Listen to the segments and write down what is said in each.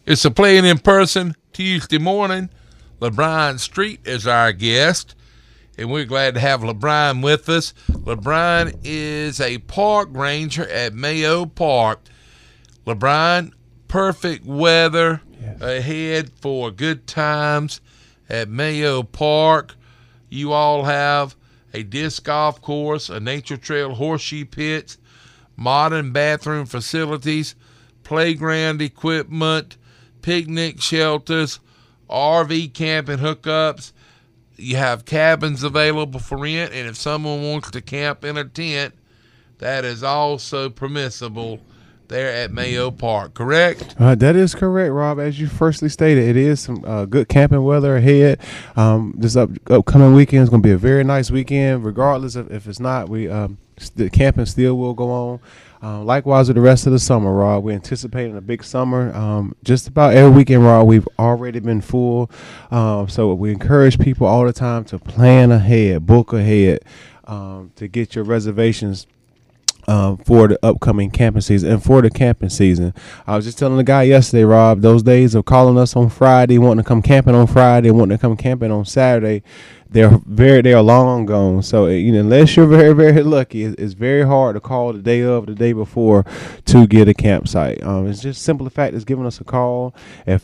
It's a Playing in Person Tuesday morning. LeBron Street is our guest, and we're glad to have LeBron with us. LeBron is a park ranger at Mayo Park. LeBron, perfect weather ahead for good times at Mayo Park. You all have a disc golf course, a nature trail, horseshoe pits, modern bathroom facilities, playground equipment, picnic shelters, RV camping hookups. You have cabins available for rent, and if someone wants to camp in a tent, that is also permissible there at Mayo Park, correct? That is correct, Rob. As you firstly stated, it is some good camping weather ahead. This upcoming weekend is going to be a very nice weekend, regardless of if it's not. The camping still will go on. Likewise with the rest of the summer, Rob. We're anticipating a big summer. Just about every weekend, Rob, we've already been full. So we encourage people all the time to plan ahead, book ahead, to get your reservations for the upcoming camping season and for the camping season. I was just telling the guy yesterday, Rob, those days of calling us on Friday, wanting to come camping on Friday, wanting to come camping on Saturday, they are long gone. So unless you're very, very lucky, it's very hard to call the day of, the day before to get a campsite. It's just simple the fact is giving us a call at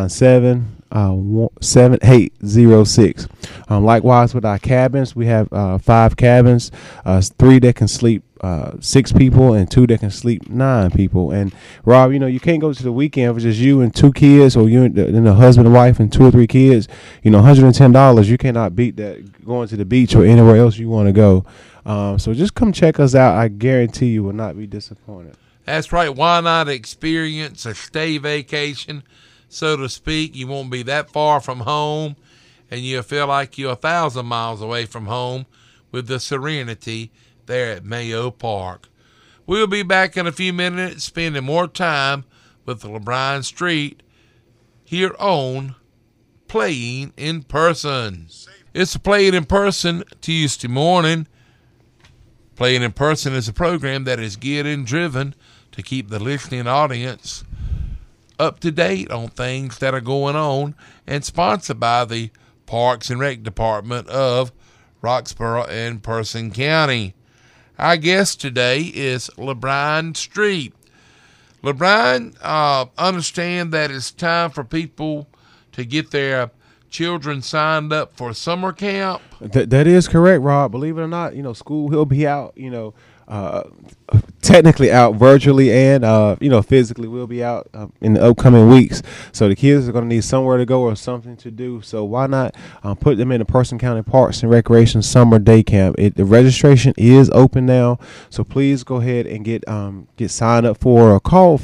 597-7806. Likewise with our cabins, we have 5 cabins, 3 that can sleep 6 people and 2 that can sleep 9 people. And Rob, you can't go to the weekend for just you and 2 kids, or you and a husband and wife and 2 or 3 kids. $110, you cannot beat that going to the beach or anywhere else you want to go. So just come check us out. I guarantee you will not be disappointed. That's right. Why not experience a stay vacation, so to speak? You won't be that far from home, and you'll feel like you're 1,000 miles away from home with the serenity there at Mayo Park. We'll be back in a few minutes spending more time with LeBron Street here on Playing in Person. It's a Playing in Person Tuesday morning. Playing in Person is a program that is geared and driven to keep the listening audience up to date on things that are going on, and sponsored by the Parks and Rec Department of Roxborough and Person County. Our guest today is LeBron Street. LeBron, understand that it's time for people to get their children signed up for summer camp. That is correct, Rob. Believe it or not, school will be out, technically out virtually, and physically we'll be out in the upcoming weeks. So the kids are going to need somewhere to go or something to do. So why not put them in the Person County Parks and Recreation Summer Day Camp? The registration is open now, so please go ahead and get signed up for, or call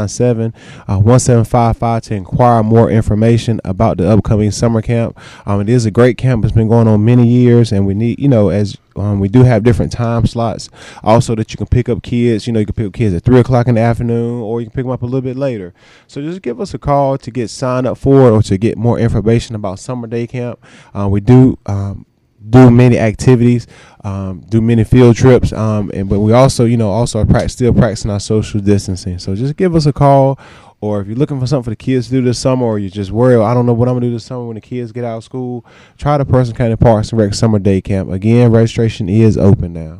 597-1755 to inquire more information about the upcoming summer camp. It is a great camp. It's been going on many years, and we need, we do have different time slots also that you can pick up kids. You can pick up kids at 3 o'clock in the afternoon, or you can pick them up a little bit later. So just give us a call to get signed up for it, or to get more information about Summer Day Camp. We do many activities, do many field trips, but we also, still practicing our social distancing. So just give us a call. Or if you're looking for something for the kids to do this summer, or you're just worried, I don't know what I'm going to do this summer when the kids get out of school, try the Person County Parks and Rec Summer Day Camp. Again, registration is open now.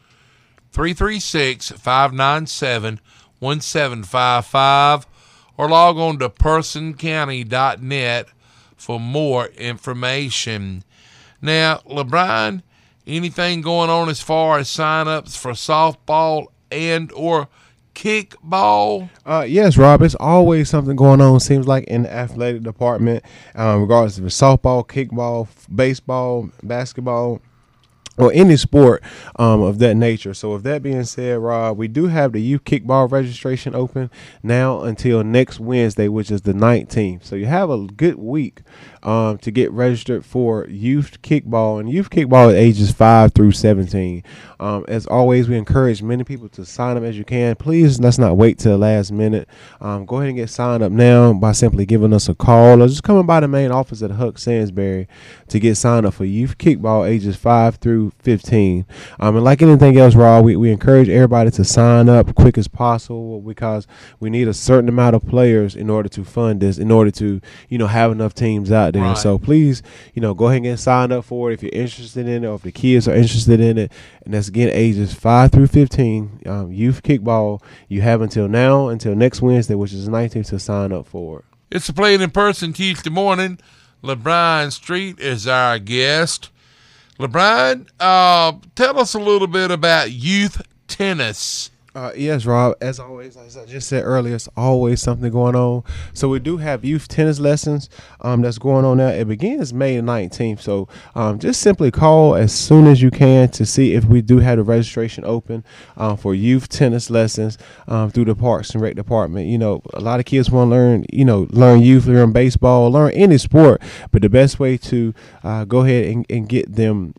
336-597-1755, or log on to personcounty.net for more information. Now, LeBron, anything going on as far as sign-ups for softball and or kickball? Yes, Rob. It's always something going on, seems like, in the athletic department, regardless if it's softball, kickball, baseball, basketball, or any sport of that nature. So with that being said, Rob, we do have the youth kickball registration open now until next Wednesday, which is the 19th. So you have a good week to get registered for youth kickball. And youth kickball is ages 5 through 17. As always, we encourage many people to sign up as you can. Please, let's not wait till the last minute. Go ahead and get signed up now by simply giving us a call or just coming by the main office at Huck Sandsbury to get signed up for youth kickball ages 5 through 15. And like anything else, Rob, we encourage everybody to sign up quick as possible because we need a certain amount of players in order to fund this, in order to, have enough teams out there. Right. So please, go ahead and get signed up for it if you're interested in it or if the kids are interested in it. And that's again ages 5 through 15, youth kickball. You have until next Wednesday, which is the 19th, to sign up for it. It's a Playing in Person Tuesday morning. LeBron Street is our guest. LeBron, tell us a little bit about youth tennis. Yes, Rob. As always, as I just said earlier, it's always something going on. So we do have youth tennis lessons that's going on now. It begins May 19th. So just simply call as soon as you can to see if we do have the registration open for youth tennis lessons through the Parks and Rec Department. A lot of kids want to learn youth, learn baseball, learn any sport. But the best way to go ahead and get them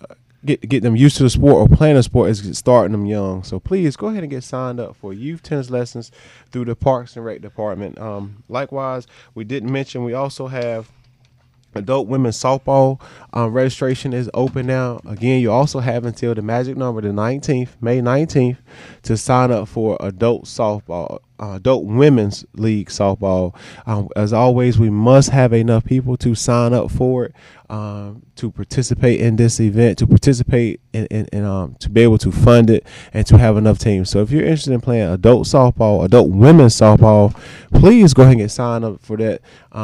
get them used to the sport or playing the sport is starting them young. So please go ahead and get signed up for youth tennis lessons through the Parks and Rec Department. Likewise, we didn't mention we also have adult women's softball registration is open now. Again, you also have until the magic number, the 19th, May 19th, to sign up for adult softball. Adult women's league softball. As always, we must have enough people to sign up for it, to participate in this event, to participate in to be able to fund it and to have enough teams. So if you're interested in playing adult softball, adult women's softball, please go ahead and get signed up for that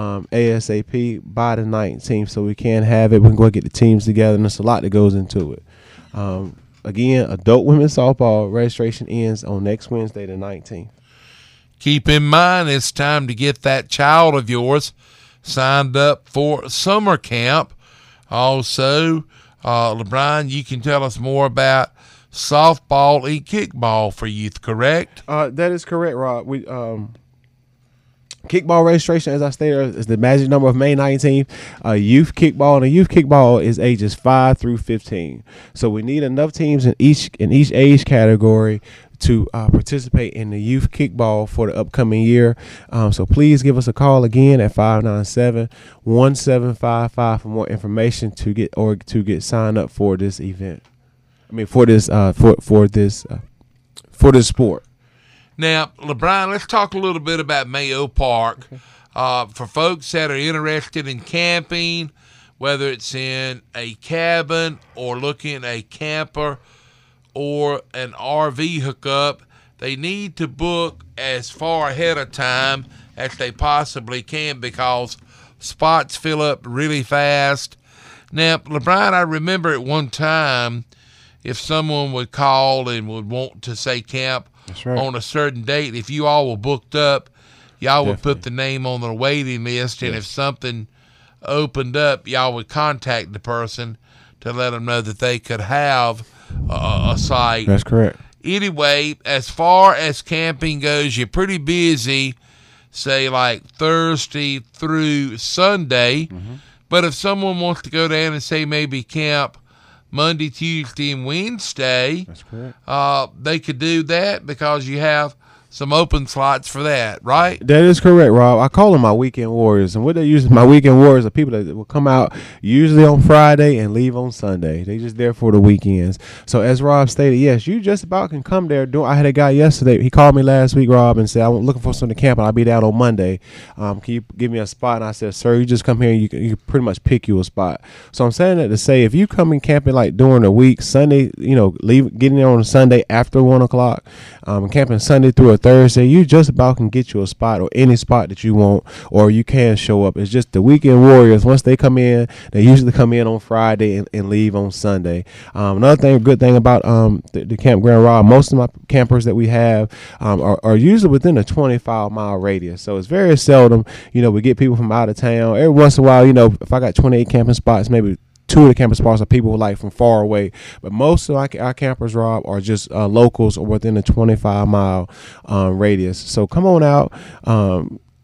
ASAP by the 19th so we can have it. We can go and get the teams together, and there's a lot that goes into it. Again, adult women's softball registration ends on next Wednesday, the 19th. Keep in mind, it's time to get that child of yours signed up for summer camp. Also, LeBron, you can tell us more about softball and kickball for youth, correct? That is correct, Rob. We kickball registration, as I stated, is the magic number of May 19th. Youth kickball, and youth kickball is ages 5 through 15. So we need enough teams in each age category to participate in the youth kickball for the upcoming year. So please give us a call again at 597-1755 for more information to get signed up for this event. For this sport. Now, LeBron, let's talk a little bit about Mayo Park. For folks that are interested in camping, whether it's in a cabin or looking at a camper or an RV hookup, they need to book as far ahead of time as they possibly can because spots fill up really fast. Now, LeBron, I remember at one time, if someone would call and would want to say camp on a certain date, if you all were booked up, y'all would put the name on the waiting list, and if something opened up, y'all would contact the person to let them know that they could have a site. That's correct. Anyway, as far as camping goes, you're pretty busy, say like Thursday through Sunday. Mm-hmm. But if someone wants to go down and say maybe camp Monday, Tuesday, and Wednesday, that's correct. They could do that because you have some open slots for that, right? That is correct, Rob. I call them my weekend warriors. And what they use, my weekend warriors are people that will come out usually on Friday and leave on Sunday. They just there for the weekends. So as Rob stated, yes, you just about can come there. I had a guy yesterday. He called me last week, Rob, and said, I'm looking for something to camp, and I'll be down on Monday. Can you give me a spot? And I said, sir, you just come here and you can pretty much pick you a spot. So I'm saying that to say, if you come in camping like during the week, Sunday, getting there on a Sunday after 1 o'clock, camping Sunday through a Thursday, you just about can get you a spot or any spot that you want, or you can show up. It's just the weekend warriors. Once they come in, they usually come in on Friday and leave on Sunday. Another good thing about the campground, Rob, most of my campers that we have are usually within a 25-mile radius. So it's very seldom, we get people from out of town. Every once in a while, if I got 28 camping spots, maybe 2 of the camping spots are people like from far away, but most of our campers, Rob, are just locals or within a 25-mile radius. So come on out.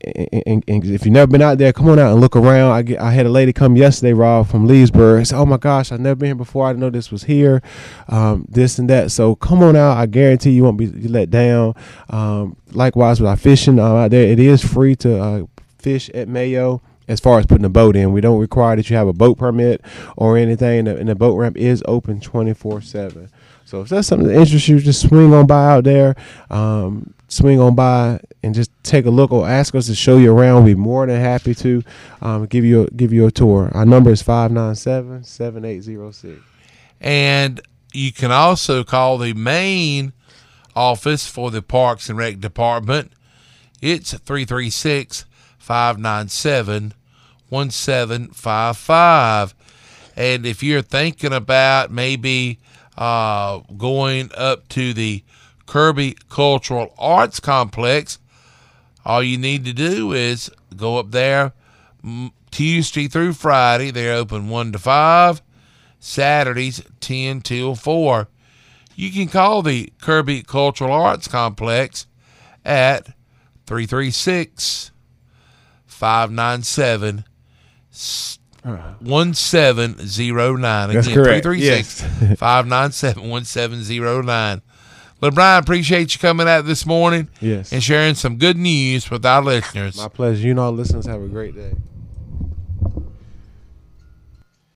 and if you've never been out there, come on out and look around. I had a lady come yesterday, Rob, from Leesburg. Said, "Oh my gosh, I've never been here before. I didn't know this was here, this and that." So come on out. I guarantee you won't be let down. Likewise with our fishing out there, it is free to fish at Mayo. As far as putting a boat in, we don't require that you have a boat permit or anything, and the boat ramp is open 24/7. So if that's something that interests you, just swing on by out there. Swing on by and just take a look or ask us to show you around. We'll be more than happy to give you a tour. Our number is 597-7806. And you can also call the main office for the Parks and Rec Department. It's 336-597-1755. And if you're thinking about maybe going up to the Kirby Cultural Arts Complex, all you need to do is go up there Tuesday through Friday. They're open 1 to 5, Saturdays 10 till 4. You can call the Kirby Cultural Arts Complex at 336-597-1709. That's Again, correct. 336-597-1709. LeBron, appreciate you coming out this morning Yes. and sharing some good news with our listeners. My pleasure. You know, our listeners have a great day.